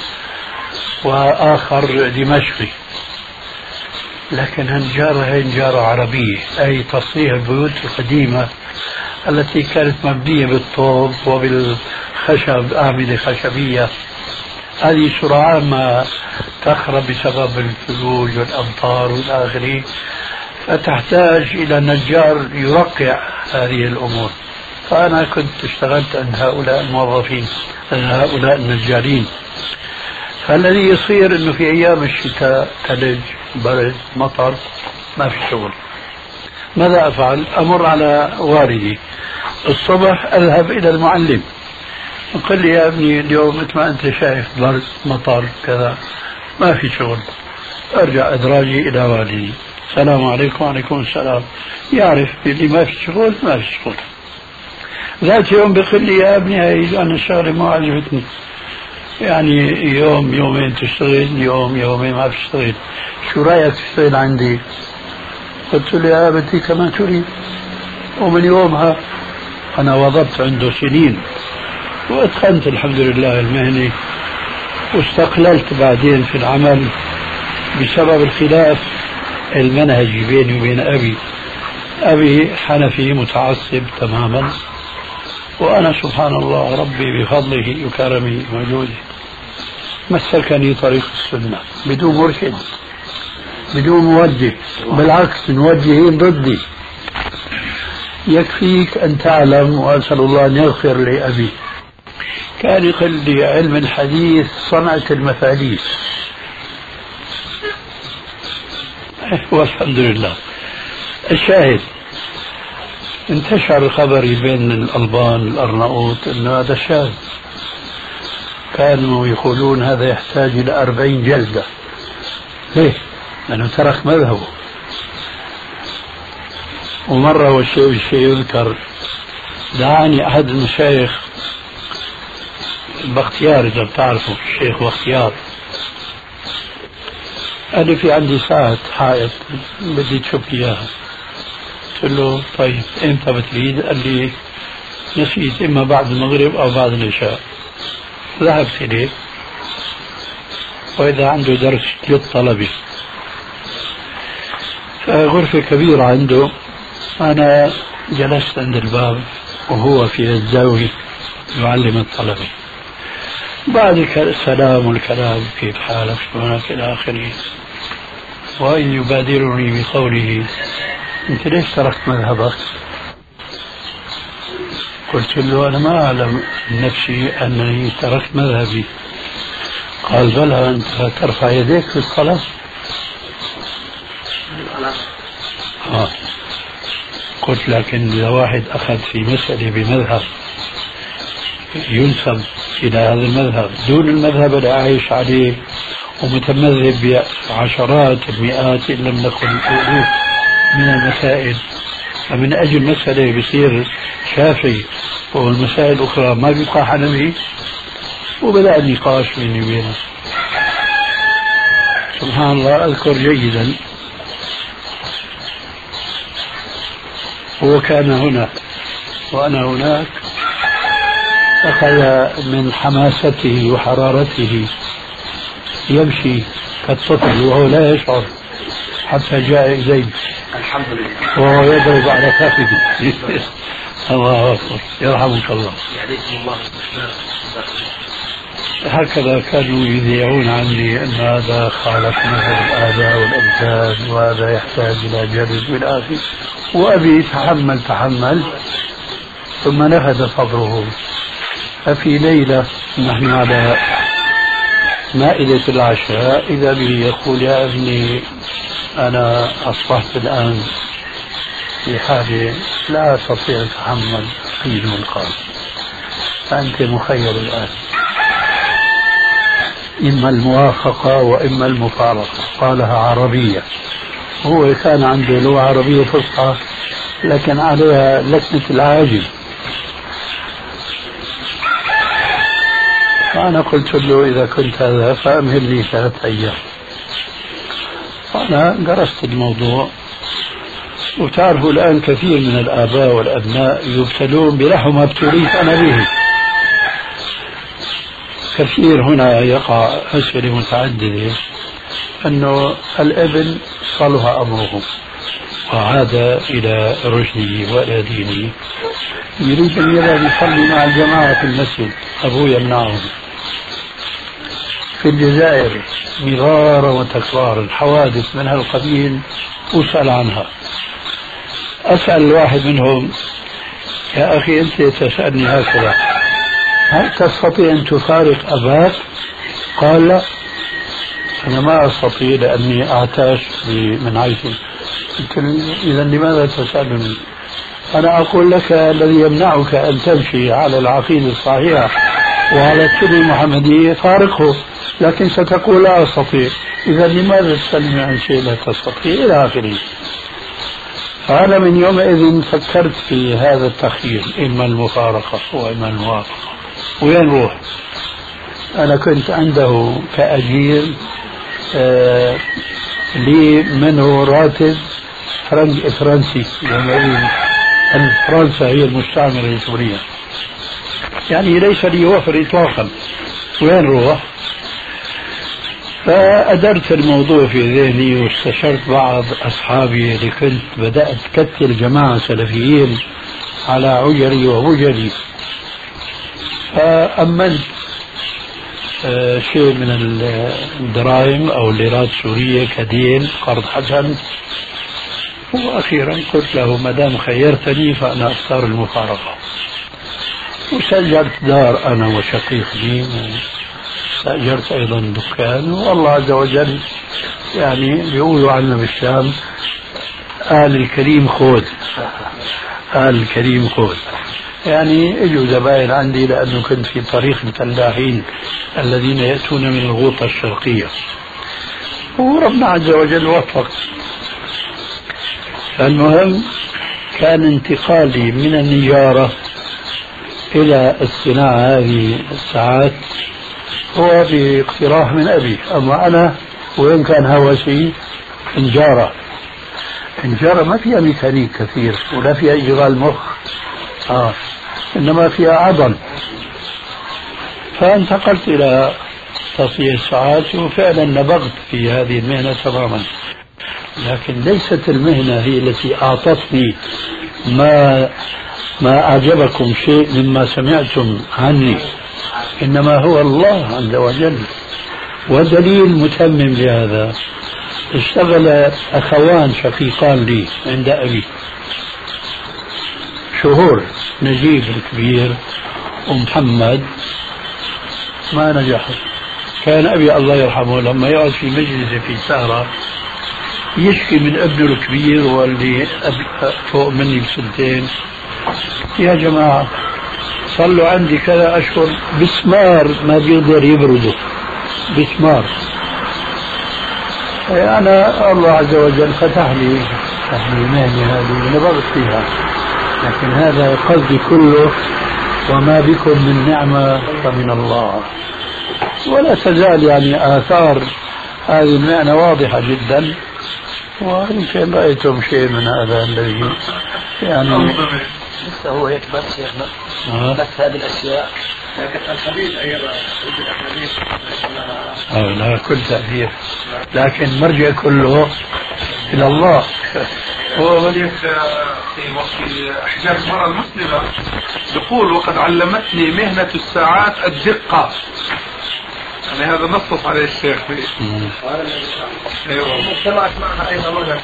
وآخر دمشقي، لكن هالنجارة هي نجارة عربية، أي تصنيع البيوت القديمة التي كانت مبنية بالطوب وبالخشب، أعمدة خشبية. هذه سرعان ما تخرب بسبب الثلوج والأمطار والآخرين، فتحتاج إلى نجار يرقع هذه الأمور. فأنا كنت اشتغلت عند هؤلاء الموظفين، هؤلاء النجارين. فالذي يصير أنه في أيام الشتاء ثلج، برد، مطر، ما في شغل. ماذا أفعل؟ أمر على والدي الصبح، أذهب إلى المعلم، قل لي يا ابني اليوم مثل ما أنت شايف برد، مطر، كذا، ما في شغل. أرجع أدراجي إلى والدي، السلام عليكم. وعليكم السلام. يعرف اللي ما في شغل ما في شغل. ذات يوم بيقول لي يا ابني هاي أنا الشغلة ما عجبتني، يعني يوم يومين تشتغل، يوم يومين ما بتشتغل، شو رأيك تشتغل عندي؟ قلت له يا أبتي كما تريد. ومن يومها أنا وظبت عنده سنين وأتقنت الحمد لله المهنة، واستقللت بعدين في العمل بسبب الخلاف المنهجي بيني وبين أبي. أبي حنفي متعصب تماما، وأنا سبحان الله ربي بفضله وكرمه وجوده مسكني طريق السنة بدون مرشد بدون موجه، بالعكس موجهين ضدي. يكفيك أن تعلم، وأسأل الله أن يغفر لأبي، كان يقول لي علم الحديث صنعة المفاليس، والحمد لله. الشاهد انتشر خبري بين الألبان الأرناؤوط أنه هذا شاذ، كانوا يقولون هذا يحتاج إلى 40 جلدة. ليه؟ لأنه ترك مذهبه. ومرة والشيء يذكر، دعاني أحد المشايخ باختيار، إذا بتعرفوا الشيخ باختيار، قال لي في عندي ساعة حائط بدي تشوف لي إياها. قلت له طيب إمتى بتريد؟ قال لي نسيت، إما بعد المغرب أو بعد العشاء. ذهبت إليه، وإذا عنده درس للطلبة، غرفة كبيرة عنده، أنا جلست عند الباب وهو في الزاوية يعلم الطلبة. بعد السلام والكلام كيف حالك شلونك إلى آخره، وإن يبادرني بقوله أنت ليش تركت مذهبك؟ قلت له أنا ما أعلم نفسي أنني تركت مذهبي. قال بلى، أنت ترفع يديك في الصلاة. قلت لكن إذا واحد أخذ في مسألة بمذهب ينسب إلى هذا المذهب دون المذهب اللي عايش عليه ومتمذهب بعشرات المئات إن لم نقل الألوف من المسائل، فمن أجل مسألة بيصير شافعي والمسائل الأخرى ما بيبقى حنفي، وبدأ النقاش بيني وبينه. سبحان الله أذكر جيدا هو كان هنا وأنا هناك، أخذ من حماسته وحرارته يمشي كالطفل وهو لا يشعر حتى جاء إليه الحمد لله وهو يضرب على كفه. الله أكبر، يرحمك الله. هكذا كانوا يذيعون عني أن هذا خالف مثل الآباء والأجداد وهذا يحتاج إلى جلد والآخر. وأبي تحمل ثم نفذ صبره. ففي ليلة نحن على مائدة العشاء إذا به يقول يا ابني أنا أصبحت الآن في حالة لا أستطيع أتحمل أي منقاذ، فأنت مخير الآن، إما الموافقة وإما المفارقة. قالها عربية، هو كان عنده لغة عربية فصحى لكن عليها لكنة العاجم. فأنا قلت له إذا كنت هذا فأمهلني 3 أيام. أنا درست الموضوع، وتعرفوا الآن كثير من الآباء والأبناء يبتلون بنحو ما ابتليت أنا به. كثير هنا يقع أسئلة متعددة أنه الابن صلح أمره وعاد إلى رشده وإلى دينه، يريد أن يذهب يصلي مع الجماعة في المسجد، أبوه يمنعه. في الجزائر مرارا وتكرارا حوادث من هالقبيل أسأل عنها. أسأل الواحد منهم: يا أخي أنت تسألني هكذا، هل تستطيع أن تفارق أباك؟ قال: لا، أنا ما أستطيع لأني أعتاش من عيشي. قلت له: إذا لماذا تسألني؟ أنا أقول لك الذي يمنعك أن تمشي على العقيدة الصحيحة وعلى السنة المحمدية فارقه، لكن ستقول لا أستطيع. إذا لماذا تسألني عن شيء لا تستطيع إلى آخره. فأنا من يومئذ فكرت في هذا التخيير، إما المفارقة وإما الموافقة. وين نروح؟ أنا كنت عنده كأجير لي منه راتب فرنسي، أن فرنسا هي المستعمرة لسوريا، يعني ليس لي وفر إطلاقا. وين نروح؟ فأدرت الموضوع في ذهني واستشرت بعض أصحابي اللي كنت بدأت كتل جماعة سلفيين على عجلي ووجلي، فأمنت شيء من الدراهم أو الليرات السورية كدين قرض حسن، وأخيرا قلت له: ما دام خيرتني فأنا أختار المفارقة. وسجلت دار أنا وشقيق لي، استأجرت أيضا دكان، والله عز وجل يعني بيقولوا عنا بالشام: آل الكريم خود، آل الكريم خود. يعني اجوا زبائن عندي لأنه كنت في طريق الفلاحين الذين يأتون من الغوطة الشرقية، وربنا عز وجل وفق. فالمهم كان انتقالي من النجارة إلى الصناعة هذه الساعات هو باقتراح من أبي. أما أنا وين كان هوسي؟ إنجارة. إنجارة ما فيها ميكانيك كثير ولا فيها إشغال مخ، إنما فيها عضل. فانتقلت إلى تصنيع الساعات، وفعلا نبغت في هذه المهنة تماما، لكن ليست المهنة هي التي أعطتني ما أعجبكم شيء مما سمعتم عني، إنما هو الله عز وجل. ودليل متمم لهذا: اشتغل أخوان شقيقان لي عند أبي شهور، نجيب الكبير ومحمد، ما نجحوا. كان أبي الله يرحمه لما يقعد في مجلس في سهرة يشكي من ابنه الكبير واللي فوق مني بسنتين: يا جماعة صلوا عندي كذا أشهر بسمار ما بيقدر يبرده، بسمار. أنا الله عز وجل فتح لي المهنة هذه ونبغت فيها، لكن هذا قصدي كله، وما بكم من نعمة فمن الله. ولا تزال يعني آثار هذه المعنى واضحة جدا، ويمكن رأيتم شيء من هذا الذي يعني لسه هو هيك بس شيخنا، بس هذه الأشياء الحديث أيضا لا كل تأثير، لكن مرجع كله إلى الله. هو وليك في أحجاج المرأة المسلمة يقول: وقد علمتني مهنة الساعات الدقة. يعني هذا نصص عليه الشيخ فيه. اجتمعت معها أيضا منها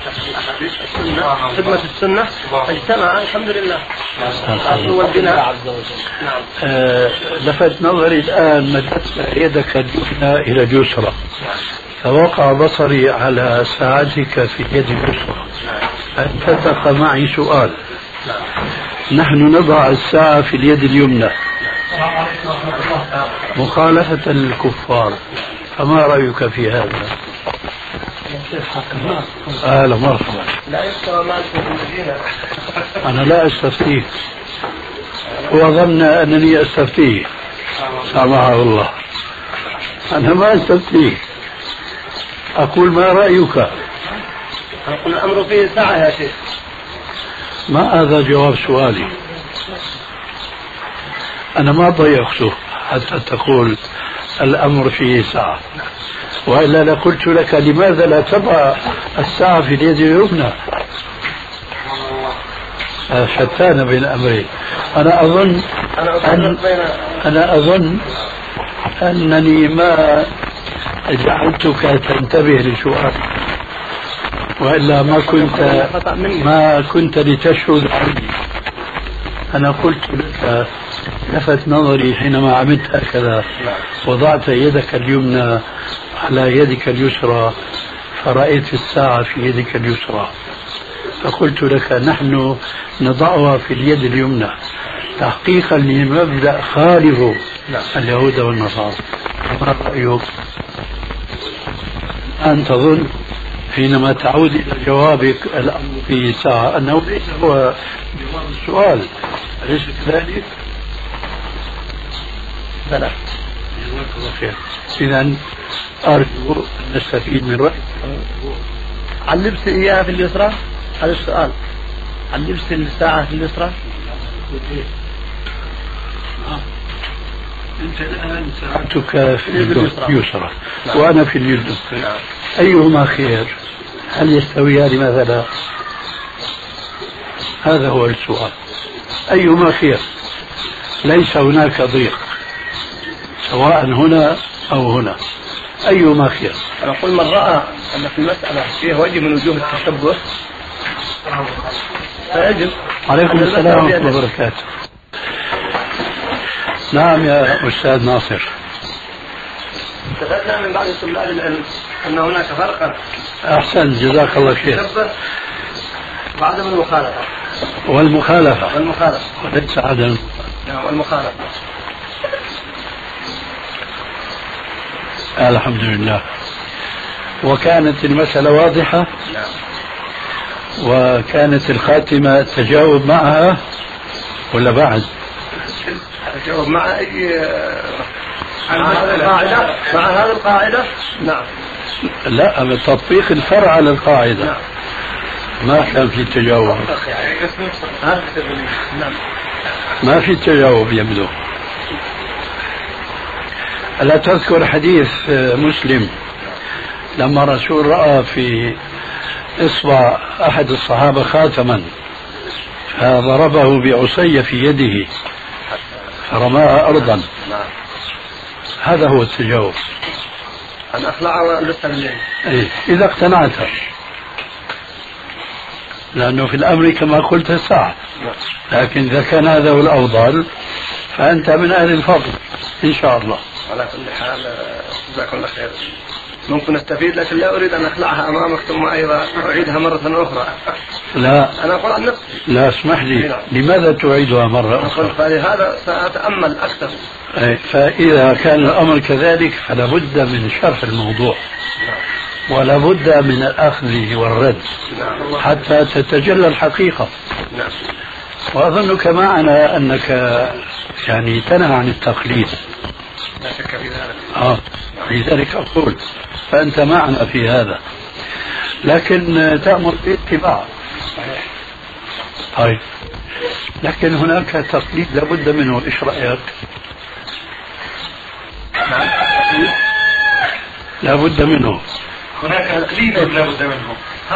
خدمة السنة، اجتمع الحمد لله. والبناء نعم. لفت نظري الآن مدت يدك اليمنى إلى اليسرى، فوقع بصري على ساعتك في يد اليسرى، اتفق معي سؤال. نحن نضع الساعة في اليد اليمنى مخالفة للكفار، فما رأيك في هذا؟ أهلا مرحبا. لا يستوى مالك في المدينة. أنا لا أستفتيه، هو ظن أنني أستفتيه، سامحه الله. أنا ما أستفتيه، أقول ما رأيك؟ أقول الأمر فيه ساعة يا شيخ. ما هذا جواب سؤالي. أنا ما ضيقته، حتى تقول الأمر فيه سعة، وإلا لقلت لك لماذا لا تضع الساعة في اليد اليمنى؟ شتان بين الأمرين. أنا أظن أنني ما جعلتك تنتبه لسؤالي، وإلا ما كنت لتشهد عني. أنا قلت لك، لفت نظري حينما عملت هكذا، وضعت يدك اليمنى على يدك اليسرى فرأيت الساعة في يدك اليسرى، فقلت لك نحن نضعها في اليد اليمنى تحقيقا لمبدأ خالف اليهود والنصارى. ما رأيك؟ أن تظن حينما تعود إلى جوابك الأمر فيه ساعة أنه ليس هو جواب السؤال، أليس كذلك؟ بلى. جزاك الله خير. إذا أرجو أن نستفيد من رأيك. علبت إياها في اليسرى؟ هذا السؤال. علبت الساعة في اليسرى؟ أنت الآن ساعتك في اليسرى وأنا في اليمنى، أيهما خير؟ هل يستويان مثلا؟ هذا هو السؤال، أيهما خير؟ ليس هناك ضيق سواء هنا أو هنا، أيهما خير؟ أنا أقول من رأى أن في المسألة فيها وجه من وجوه التشبه فيجب. عليكم السلام ورحمة الله وبركاته. نعم يا أستاذ ناصر. استفدنا من بعض طلاب العلم أن هناك فرقا. أحسن، جزاك الله خير. وعدم المخالفة. والمخالفة وليس عدم. والمخالفة. الحمد لله. وكانت المسألة واضحة. وكانت الخاتمة تجاوب معها ولا بعد؟ تجاوب مع أي مع هذه القاعدة. نعم. لا، بتطبيق الفرع على القاعدة. نعم. ما كان في تجاوب. نعم. ما في تجاوب يبدو. ألا تذكر حديث مسلم لما الرسول رأى في إصبع أحد الصحابة خاتما فضربه بعصي في يده فرماها أرضا؟ هذا هو التجاوب. أن أخلعه لسه بالليل. إذا اقتنعت، لأنه في الأمر كما قلت الساعة، لكن إذا كان هذا هو الأفضل فأنت من أهل الفضل إن شاء الله. على كل حال جزاكم الله خير. ممكن استفيد، لكن لا اريد ان اخلعها امامك ثم ايضا اعيدها مره اخرى. لا، انا اقول عن نفسي. لا اسمح لي. لماذا تعيدها مره اخرى؟ فلهذا ساتامل اكثر. فاذا كان الامر كذلك فلا بد من شرح الموضوع ولا بد من الاخذ والرد حتى تتجلى الحقيقه. واظنك معنا انك يعني تنهى عن التقليد. لا شك في ذلك. لذلك أقول فأنت معنا في هذا، لكن تأمر بالاتباع. طيب، لكن هناك تقليد لابد منه، إيش رأيك؟ لابد منه. هناك تقليد لابد منه.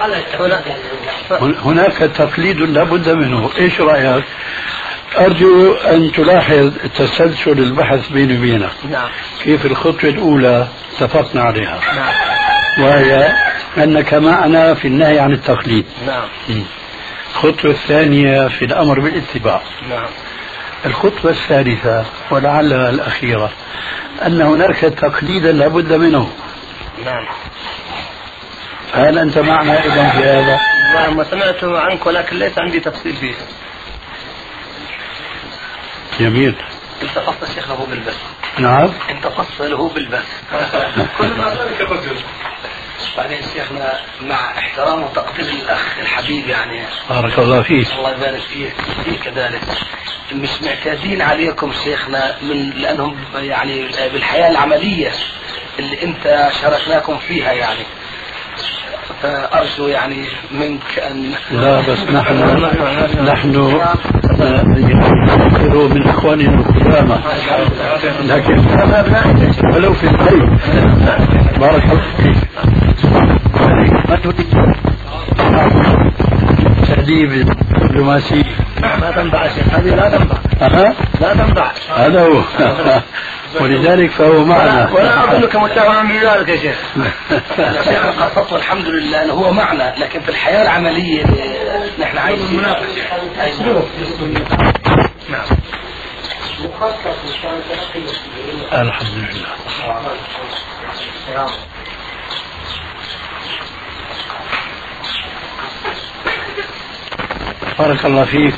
هناك تقليد لابد منه، إيش رأيك؟ أرجو أن تلاحظ تسلسل البحث بيني وبينك. نعم. كيف الخطوة الأولى اتفقنا عليها. نعم. وهي أنك معنا في النهي عن التقليد. نعم. الخطوة الثانية في الأمر بالاتباع. نعم. الخطوة الثالثة ولعلها الأخيرة أن هناك تقليدا لابد منه. نعم. هل أنت معنا أيضا في هذا؟ نعم، سمعت عنك ولكن ليس عندي تفصيل فيه. جميل. انت فصل شيخه بالبث. نعم. انت فصله بالبث. كل ما ذلك الرجل. بعدين شيخنا مع احترام وتقدير الاخ الحبيب يعني. بارك الله فيك. الله يبارك فيك. فيك كذلك. مش معتادين عليكم شيخنا من لانهم يعني بالحياه العمليه اللي انت شاركناكم فيها يعني. فأرجو يعني منك أن لا بس نحن نذكر من إخواننا القدامى، لكن ولو في البيت. بارك الله فيك. ما تريد تأديب الدبلوماسي؟ ما تنبع شيء، هذه لا تنبع. لا تنبع. هذا هو. ولذلك فهو معنا. ولا أظنك متابعا بذلك يا شيخ. الشيخ القصص والحمد لله أنه هو معنا، لكن في الحياة العملية نحن عايزين. نعم. الحمد لله. بارك الله فيك.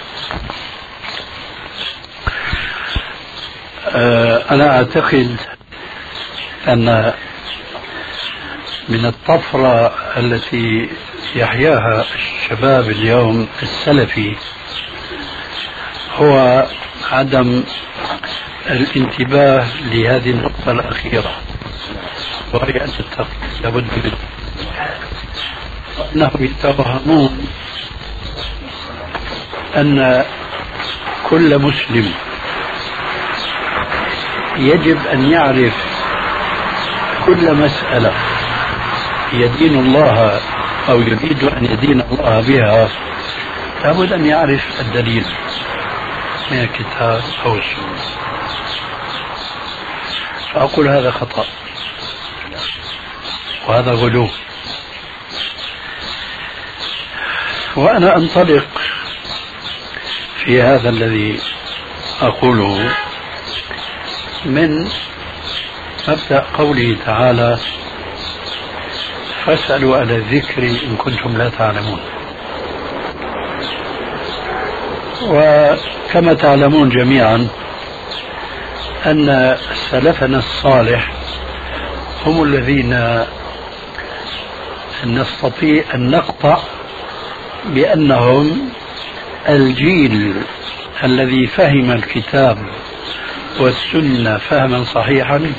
أنا أعتقد أن من الطفرة التي يحياها الشباب اليوم السلفي هو عدم الانتباه لهذه النقطة الأخيرة، وهي أن التقييد لابد منه. أنهم يتوهمون أن كل مسلم يجب أن يعرف كل مسألة يدين الله أو يريد أن يدين الله بها، لابد أن يعرف الدليل من الكتاب أو السنة. فأقول هذا خطأ وهذا غلو. وأنا أنطلق في هذا الذي أقوله من مبدأ قوله تعالى: فاسألوا أهل الذكر إن كنتم لا تعلمون. وكما تعلمون جميعا أن سلفنا الصالح هم الذين نستطيع أن نقطع بأنهم الجيل الذي فهم الكتاب والسنة فهما صحيحا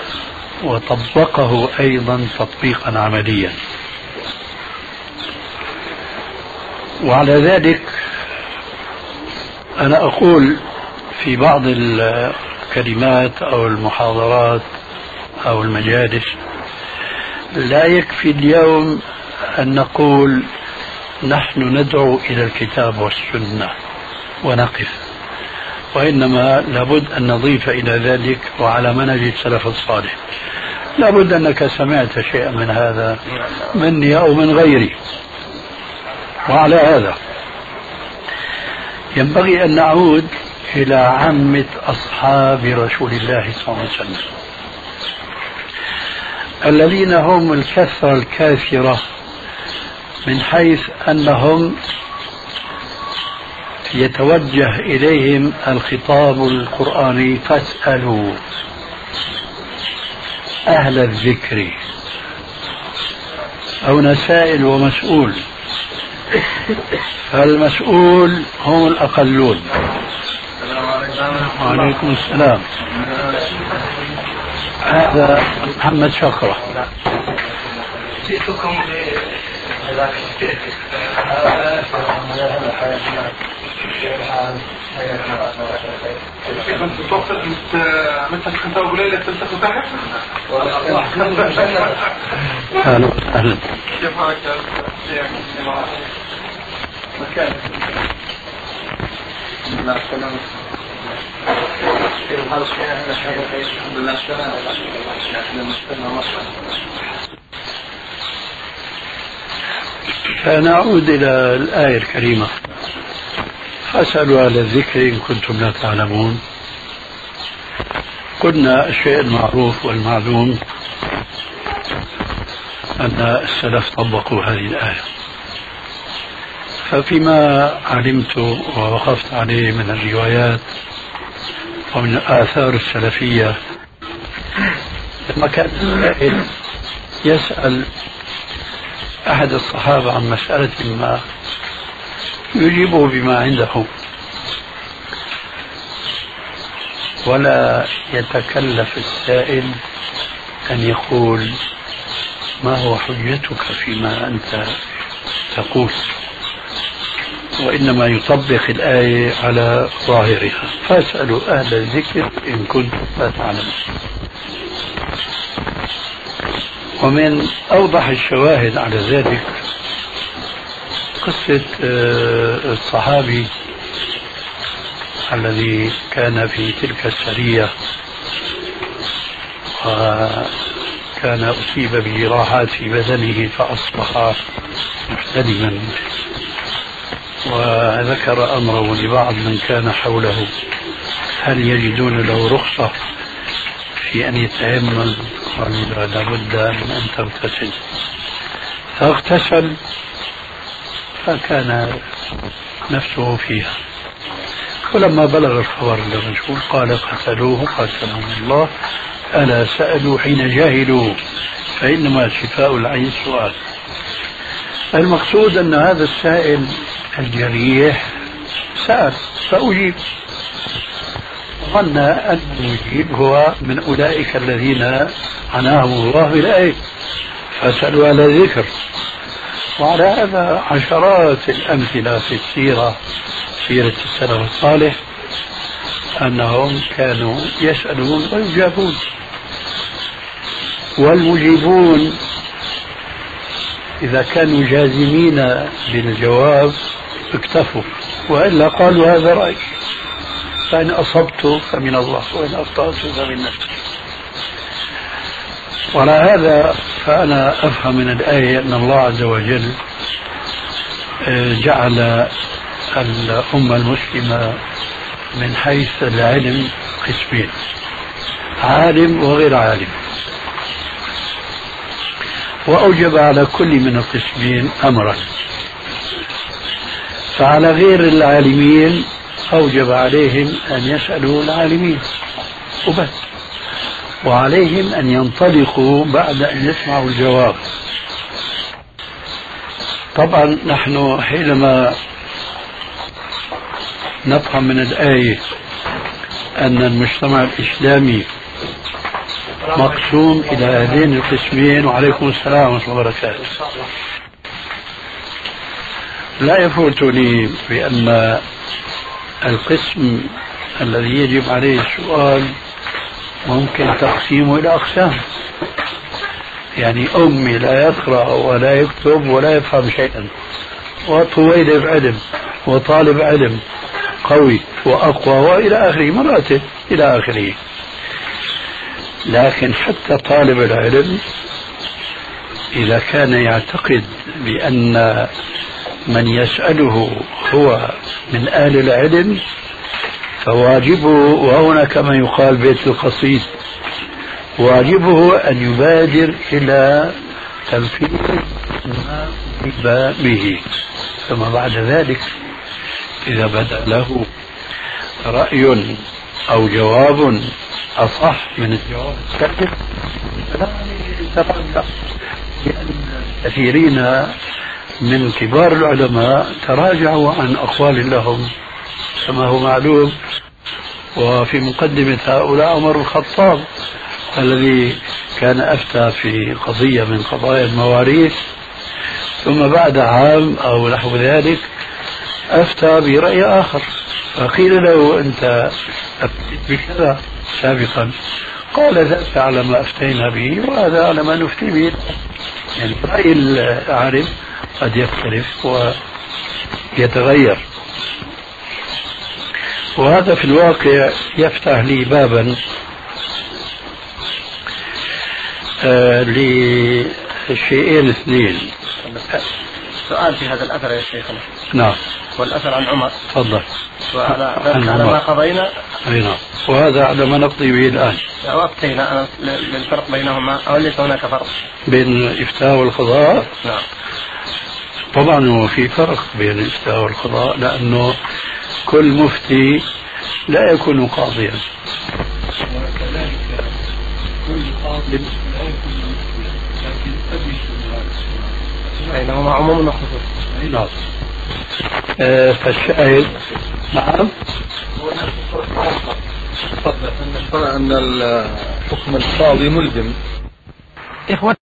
وطبقه أيضا تطبيقا عمليا. وعلى ذلك أنا أقول في بعض الكلمات أو المحاضرات أو المجالس: لا يكفي اليوم أن نقول نحن ندعو إلى الكتاب والسنة ونقف، وإنما لابد أن نضيف إلى ذلك وعلى منهج السلف الصالح. لابد أنك سمعت شيئا من هذا مني أو من غيري. وعلى هذا ينبغي أن نعود إلى عامة أصحاب رسول الله صلى الله عليه وسلم، الذين هم الكثرة الكافرة من حيث أنهم يتوجه إليهم الخطاب القرآني: فاسألوا أهل الذكر، أو نسائل ومسؤول، فالمسؤول هم الأقلون. وعليكم السلام. هذا محمد شقرة. جئتكم كنت توصل مثل خمسة وقليلة تلتقوا تحت؟ أهلا وسهلا. كيف حالك يا مكان؟ لا سلام. كيف حالك يا الحمد لله سلام. فنعود إلى الآية الكريمة: فاسألوا أهل الذكر إن كنتم لا تعلمون. قلنا الشيء المعروف والمعلوم أن السلف طبقوا هذه الآية، ففيما علمت ووقفت عليه من الروايات ومن الآثار السلفية، لما كان السائل يسأل أحد الصحابة عن مسألة ما يجيبه بما عنده ولا يتكلف السائل أن يقول ما هو حجتك فيما أنت تقول، وإنما يطبق الآية على ظاهرها. فاسألوا أهل الذكر إن كنتم لا تعلمون. ومن أوضح الشواهد على ذلك قصة الصحابي الذي كان في تلك السرية وكان أصيب بجراحات في بدنه فأصبح محتدما، وذكر أمره لبعض من كان حوله هل يجدون له رخصة في أن يتيمم؟ قالوا لابد من أن تغتسل، فاغتسل فكان نفسه فيها. ولما بلغ الخبر للرسول قال قتلوه قتلهم الله، ألا سألوا حين جاهلوا فإنما شفاء العين السؤال. المقصود أن هذا السائل الجريح سأل فأجيب، ظن أن المجيب هو من أولئك الذين عناهم الله بالآية فسألوا على ذكر. وعلى هذا عشرات الأمثلة في السيرة، سيرة السلف الصالح، أنهم كانوا يسألون ويجابون، والمجيبون إذا كانوا جازمين بالجواب اكتفوا، وإلا قالوا هذا رأي، فإن أصبت فمن الله وإن أخطأت فمن نفسي. وعلى هذا فأنا أفهم من الآية أن الله عز وجل جعل الأمة المسلمة من حيث العلم قسمين: عالم وغير عالم، وأوجب على كل من القسمين أمرا. فعلى غير العالمين أوجب عليهم أن يسألوا العالمين وبس، وعليهم أن ينطلقوا بعد أن يسمعوا الجواب. طبعا نحن حينما نفهم من الآية أن المجتمع الإسلامي مقسوم إلى هذين القسمين، وعليكم السلام ورحمة الله وبركاته، لا يفوتني بأن القسم الذي يجب عليه السؤال ممكن تقسيمه إلى أقسام. يعني أمي لا يقرأ ولا يكتب ولا يفهم شيئا، وطويل علم وطالب علم قوي وأقوى وإلى آخره، مراتب إلى آخره. لكن حتى طالب العلم إذا كان يعتقد بأن من يسأله هو من أهل العلم فواجبه، وهنا كما يقال بيت القصيد، واجبه أن يبادر إلى تنفيذ ما أجيب به. ثم بعد ذلك إذا بدأ له رأي أو جواب أصح من الجواب السابق فلا يتفقه، لأن كثيرين من كبار العلماء تراجعوا عن أقوال لهم كما هو معلوم. وفي مقدمة هؤلاء عمر الخطاب الذي كان أفتى في قضية من قضايا المواريث، ثم بعد عام أو نحو ذلك أفتى برأي آخر، فقيل له أنت أفتيت بكذا سابقا، قال ذاك على ما أفتينا به وهذا على ما نفتي به. يعني رأي العالم قد يختلف ويتغير. وهذا في الواقع يفتح لي بابا لشيئين اثنين. سؤال في هذا الأثر يا شيخنا. نعم. والأثر عن عمر. تفضل. وهذا على ما قضينا. أي نعم. وهذا على ما نقضي به الآن. وأفتينا للفرق بينهما أو ليس هناك فرق بين الإفتاء والقضاء؟ نعم. طبعا هو في فرق بين الإفتاء والقضاء، لأنه كل مفتي لا يكون قاضيا، وكذلك كل قاضي لا يكون مفتيا، لكن قد يكون بينهما عموم وخصوص. نعم. فالشاهد نعم أن الحكم القاضي ملزم.